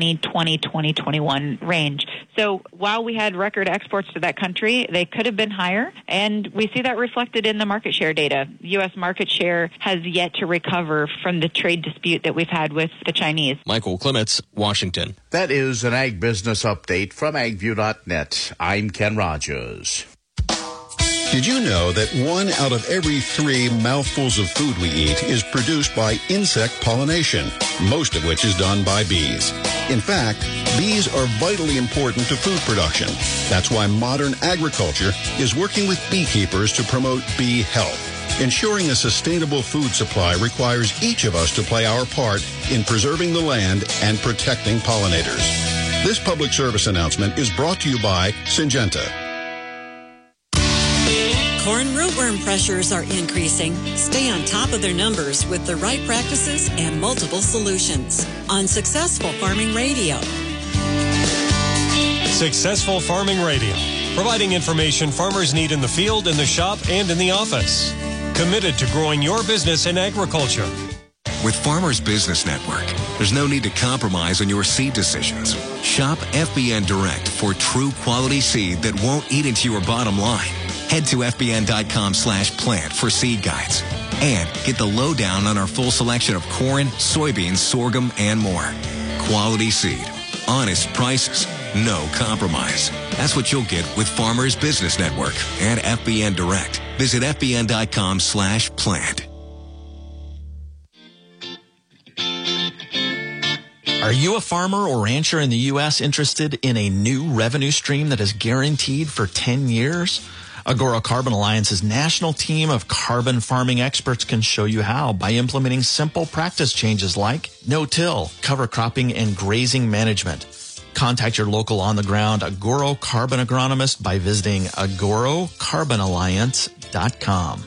2020-2021 range. So while we had record exports to that country, they could have been higher, and we see that reflected in the market share data. U.S. market share has yet to recover from the trade dispute that we've had with the Chinese. Michael Clements, Washington. That is an Ag Business Update from AgView.net. I'm Ken Rogers. Did you know that 1 out of every 3 mouthfuls of food we eat is produced by insect pollination, most of which is done by bees? In fact, bees are vitally important to food production. That's why modern agriculture is working with beekeepers to promote bee health. Ensuring a sustainable food supply requires each of us to play our part in preserving the land and protecting pollinators. This public service announcement is brought to you by Syngenta. Corn rootworm pressures are increasing. Stay on top of their numbers with the right practices and multiple solutions on Successful Farming Radio. Successful Farming Radio, providing information farmers need in the field, in the shop, and in the office. Committed to growing your business in agriculture. With Farmers Business Network, there's no need to compromise on your seed decisions. Shop FBN Direct for true quality seed that won't eat into your bottom line. Head to FBN.com/plant for seed guides. And get the lowdown on our full selection of corn, soybeans, sorghum, and more. Quality seed. Honest prices. No compromise. That's what you'll get with Farmers Business Network and FBN Direct. Visit FBN.com/plant. Are you a farmer or rancher in the U.S. interested in a new revenue stream that is guaranteed for 10 years? Agoro Carbon Alliance's national team of carbon farming experts can show you how by implementing simple practice changes like no-till, cover cropping, and grazing management. Contact your local on-the-ground Agoro Carbon agronomist by visiting agorocarbonalliance.com.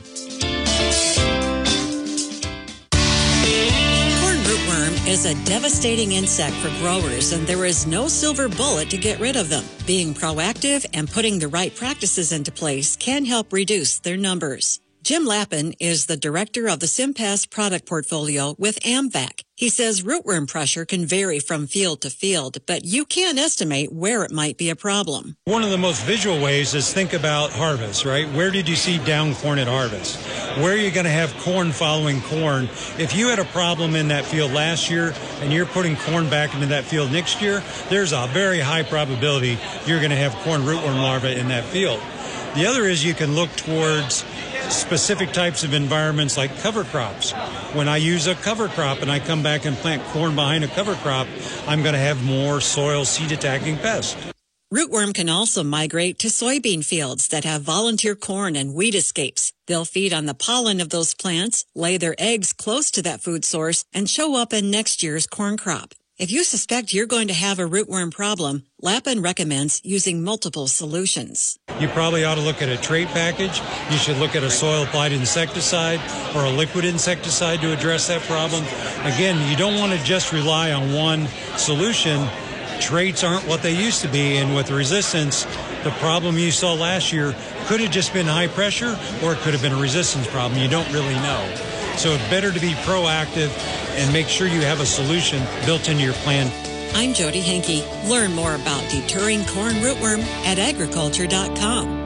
Corn rootworm is a devastating insect for growers, and there is no silver bullet to get rid of them. Being proactive and putting the right practices into place can help reduce their numbers. Jim Lappin is the director of the SimPass product portfolio with AMVAC. He says rootworm pressure can vary from field to field, but you can estimate where it might be a problem. One of the most visual ways is think about harvest, right? Where did you see down corn at harvest? Where are you going to have corn following corn? If you had a problem in that field last year and you're putting corn back into that field next year, there's a very high probability you're going to have corn rootworm larvae in that field. The other is you can look towards specific types of environments like cover crops. When I use a cover crop and I come back and plant corn behind a cover crop, I'm going to have more soil seed attacking pests. Rootworm can also migrate to soybean fields that have volunteer corn and wheat escapes. They'll feed on the pollen of those plants, lay their eggs close to that food source, and show up in next year's corn crop. If you suspect you're going to have a rootworm problem, Lappin recommends using multiple solutions. You probably ought to look at a trait package. You should look at a soil-applied insecticide or a liquid insecticide to address that problem. Again, you don't want to just rely on one solution. Traits aren't what they used to be, and with resistance, the problem you saw last year could have just been high pressure or it could have been a resistance problem. You don't really know. So it's better to be proactive and make sure you have a solution built into your plan. I'm Jody Henke. Learn more about deterring corn rootworm at agriculture.com.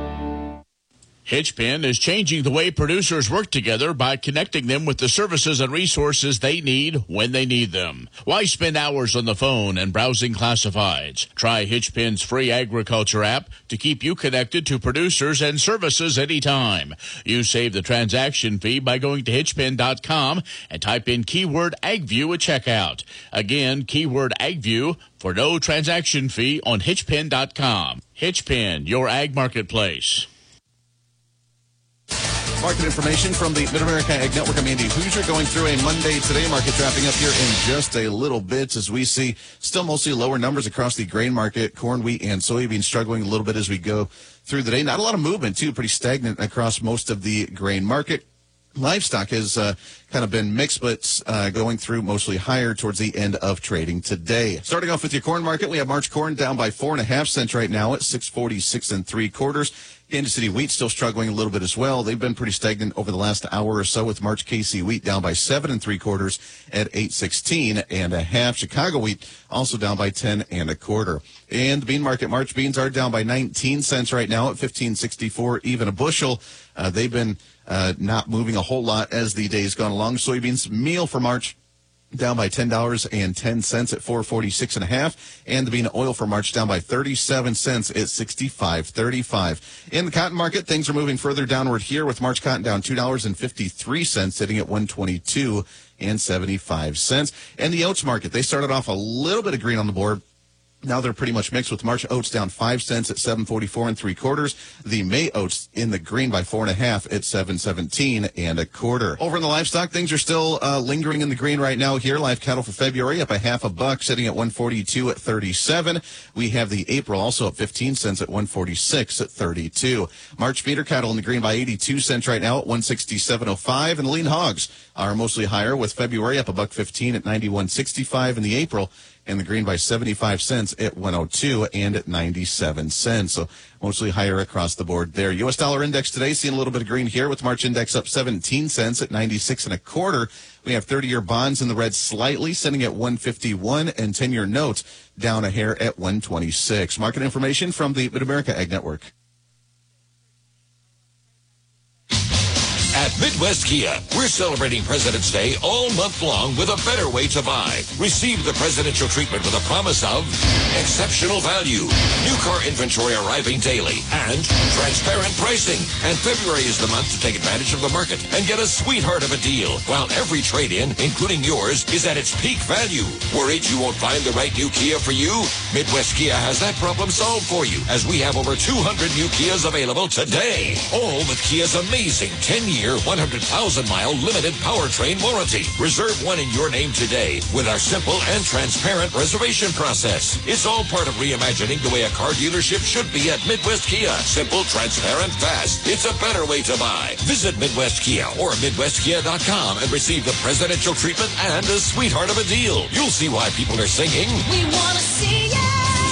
Hitchpin is changing the way producers work together by connecting them with the services and resources they need when they need them. Why spend hours on the phone and browsing classifieds? Try Hitchpin's free agriculture app to keep you connected to producers and services anytime. You save the transaction fee by going to hitchpin.com and type in keyword AgView at checkout. Again, keyword AgView for no transaction fee on hitchpin.com. Hitchpin, your ag marketplace. Market information from the Mid-America Ag Network. I'm Andy Hoosier going through a Monday Today market, wrapping up here in just a little bit as we see still mostly lower numbers across the grain market. Corn, wheat, and soybeans struggling a little bit as we go through the day. Not a lot of movement, too. Pretty stagnant across most of the grain market. Livestock has kind of been mixed, but going through mostly higher towards the end of trading today. Starting off with your corn market, we have March corn down by 4.5 cents right now at $6.46 3/4. Kansas City wheat still struggling a little bit as well. They've been pretty stagnant over the last hour or so, with March KC wheat down by 7 3/4 at 8.16 1/2. Chicago wheat also down by 10 1/4. And the bean market, March beans are down by 19 cents right now at 15.64 even a bushel. They've been not moving a whole lot as the day's gone along. Soybeans meal for March down by $10.10 at $4.46.5, and the bean oil for March down by 37 cents at $65.35. In the cotton market, things are moving further downward here, with March cotton down $2.53, sitting at $122.75. And the oats market, they started off a little bit of green on the board. Now they're pretty much mixed, with March oats down 5 cents at $7.44 3/4. The May oats in the green by 4.5 at $7.17 1/4. Over in the livestock, things are still lingering in the green right now here. Live cattle for February up a half a buck, sitting at $142 at 37. We have the April also up 15 cents at $146 at 32. March feeder cattle in the green by 82 cents right now at $167.05, and the lean hogs are mostly higher, with February up a buck 15 at $91.65, and the April and the green by 75 cents at $102 and at 97 cents. So mostly higher across the board there. U.S. dollar index today seeing a little bit of green here, with March index up 17 cents at 96 1/4. We have 30-year bonds in the red slightly, sitting at 151, and 10-year notes down a hair at 126. Market information from the Mid-America Ag Network. At Midwest Kia, we're celebrating President's Day all month long with a better way to buy. Receive the presidential treatment with a promise of exceptional value, new car inventory arriving daily, and transparent pricing. And February is the month to take advantage of the market and get a sweetheart of a deal, while every trade-in, including yours, is at its peak value. Worried you won't find the right new Kia for you? Midwest Kia has that problem solved for you, as we have over 200 new Kias available today, all with Kia's amazing 10-year 100,000-mile limited powertrain warranty. Reserve one in your name today with our simple and transparent reservation process. It's all part of reimagining the way a car dealership should be at Midwest Kia. Simple, transparent, fast. It's a better way to buy. Visit Midwest Kia or MidwestKia.com and receive the presidential treatment and a sweetheart of a deal. You'll see why people are singing, We want to see ya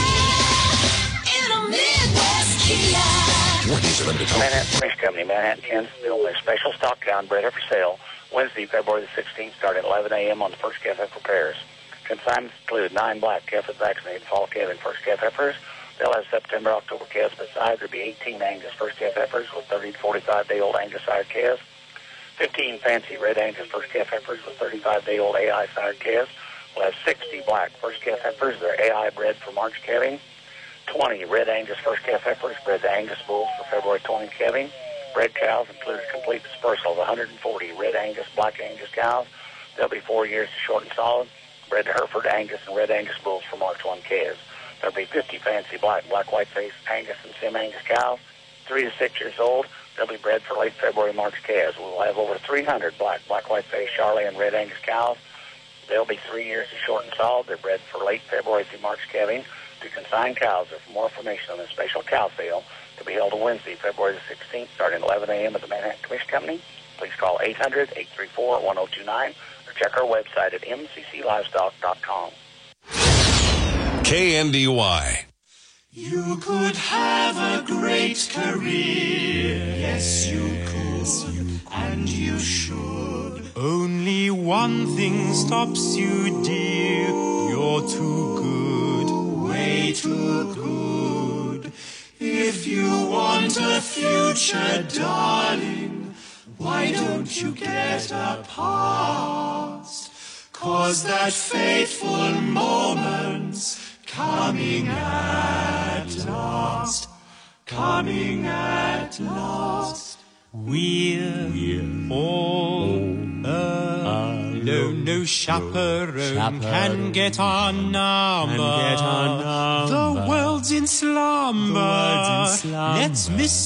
in a Midwest Kia. Manhattan Fish Company, Manhattan, Kansas, building a special stock down breeder for sale Wednesday, February the 16th, starting at 11 a.m. on the first calf heifer pairs. Consignments include 9 black calf vaccinated fall calving first calf heifers. They'll have September, October calves beside. There'll be 18 Angus first calf heifers with 30 to 45-day-old Angus sired calves. 15 fancy red Angus first calf heifers with 35-day-old AI sired calves. We'll have 60 black first calf heifers. They're AI bred for March calving. 20 red Angus first calf heifers bred to Angus bulls for February 20 calving. Bred cows include a complete dispersal of 140 red Angus, black Angus cows. They'll be 4 years to short and solid, bred to Hereford Angus and red Angus bulls for March 1 calves. There'll be 50 fancy black white-faced Angus and Sim Angus cows, 3 to 6 years old. They'll be bred for late February, March calves. We'll have over 300 black white-faced Charlie and red Angus cows. They'll be 3 years to short and solid. They're bred for late February through March calving. To consign cows, or for more information on the special cow sale to be held on Wednesday, February the 16th, starting at 11 a.m. at the Manhattan Fish Company, please call 800-834-1029 or check our website at mcclivestock.com. KNDY. You could have a great career. Yes, you could. And you should. Only one thing stops you, dear. You're too good. Way too good. If you want a future, darling, why don't you get a past? 'Cause that fateful moment's coming at last. Coming at last. We're all alone. No chaperone can get our number. The world's in slumber. Let's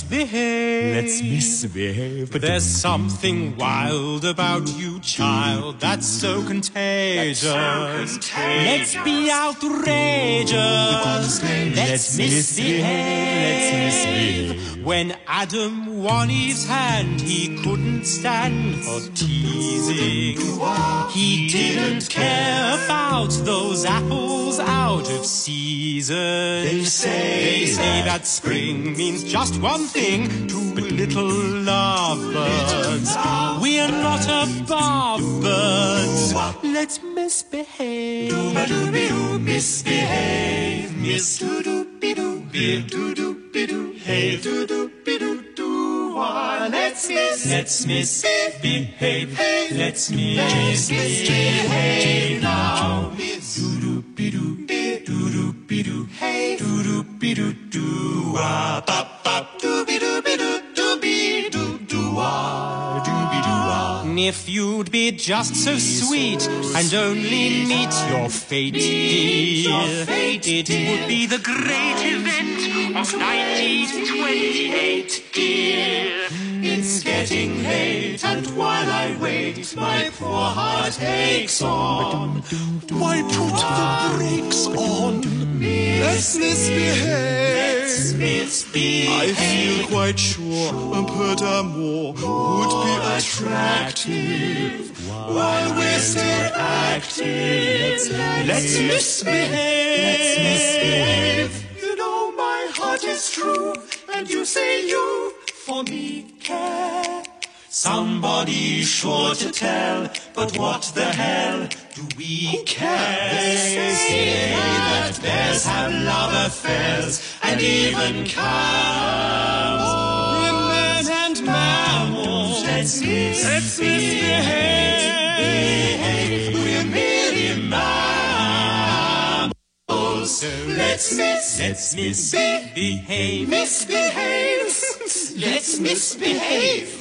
misbehave. But there's something wild about you, child, that's so contagious. Let's be outrageous. Let's misbehave. When Adam won Eve's hand, he couldn't stand for teasing. He didn't care about those apples out of season. They say that spring means just one thing to little lovebirds. We're not above birds. Let's misbehave. Do-ba-doo-be-doo, misbehave. Miss-do-do-be-doo, be-do-do-be-doo, hey, do-do-be-doo-doo. Let's misbehave. Let's misbehave now. Do-do-be-do-be-do-do-be-do. Hey, do-do-be-do-do-ah. Bop-bop, do-be-do-be-do-do-be-do-do-ah. Do-be-do-ah. If you'd be just so sweet and only meet your fate, dear, it would be the great event of 1928, dear. It's getting late, and while I wait, my poor heart aches on. Why put the brakes on? Let's misbehave. Let's misbehave. I feel quite sure un peu d'amour would be attractive while we're still active. Let's misbehave. Let's misbehave. You know my heart is true, and you say you for me care. Somebody's sure to tell, but what the hell do we care? They say that bears have love affairs and even cows. Women and mammals, let's misbehave. We're merely mammals, so let's misbehave. Misbehave. Let's misbehave.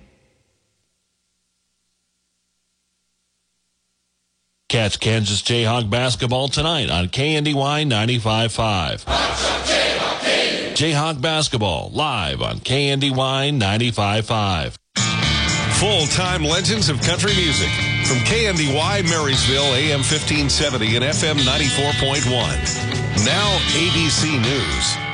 Catch Kansas Jayhawk basketball tonight on KNDY 95.5. Jayhawk basketball live on KNDY 95.5. Full-time legends of country music from KNDY Marysville, AM 1570 and FM 94.1. Now ABC News.